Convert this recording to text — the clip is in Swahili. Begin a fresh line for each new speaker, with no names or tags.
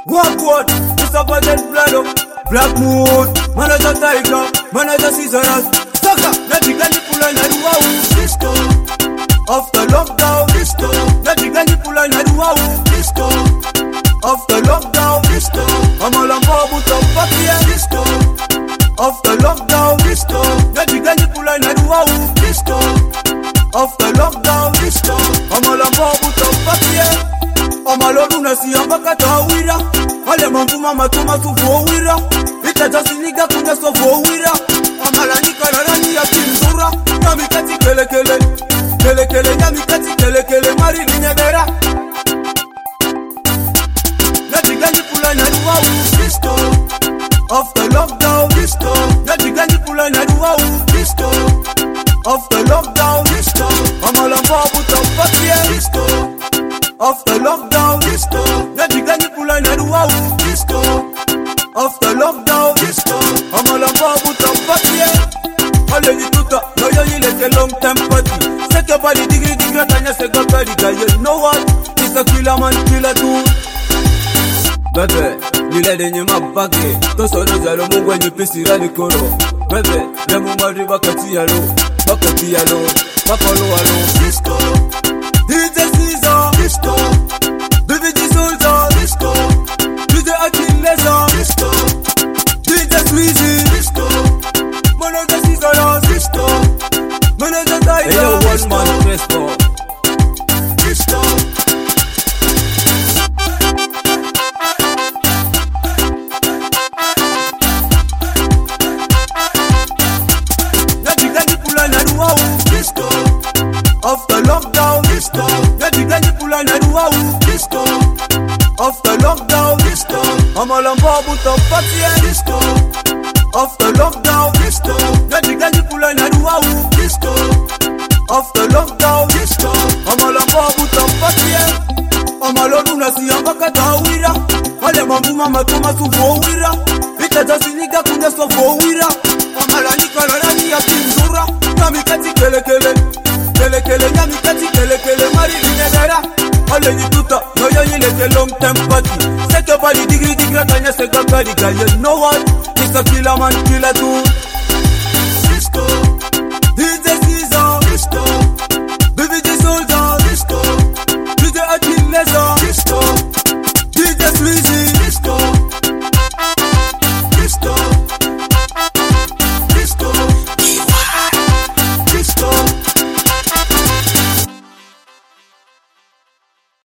Walk, it's a budget blood up. Black Moon, manager Tiger, manager Caesarus. Saka, Magic and Nipula and wow, disco. After lockdown, disco. Magic and Nipula and wow, disco. After lockdown, disco. I'm all on board with the fucking disco. After lockdown, disco. Magic and Nipula and wow, disco. After lockdown, disco. I'm all on board with the fucking. Amaloruna si ambaka tawira. Ale mambuma matuma tuvuwira. Itaja siniga kuna sovuwira. Amalanika rarani ya kinzura. Nyamikati kelekele. Kelekele nyamikati kelekele. Mari linyedera. Nadigani pula na duwa disco. After lockdown disco. Nadigani pula na duwa disco. After lockdown disco. Amalamba buta patia disco. After lockdown disco. Nadigani pula na duwa disco. After lockdown disco. Amalamba buta patia. Ale ni tuta. No yo ilete long time party. Seke bali digri tanya seka bali guy. You know what? It's a killer man killer too. Bebe, nile denye mabage. Tosolo zalo mungu enye pisi rani koro. Bebe, nemu mari wakati yalo. Wakati yalo, wakolo alo. Disco, DJ Caesar. Disco, BBG Soldier. Disco, DJ Achilles. Disco, DJ Squeezy. Disco, manager Caesar. Disco, manager Tiger. Hey yo, one man Crespo. Disco. Disco, after lockdown, disco. Nadigani pula na duwa disco. After lockdown, disco. Amalamba buta patia disco. After lockdown, disco. Nadigani pula na duwa disco. After lockdown, disco. Amalamba buta patia. Amaloruna si ambaka tawira. Ale mambuma matuma suvuwira. Itaja siniga kuna sovuwira. Amalanika rarani ya kinzura. Nyamikati kelekele. Kelekele nyamikati kelekele. Mari linyedera. Ale ni tuta. No yo ilete long time party. Seke bali digri tanya seka bali guy. You know what? It's a killer man killer too. Disco, DJ Caesar.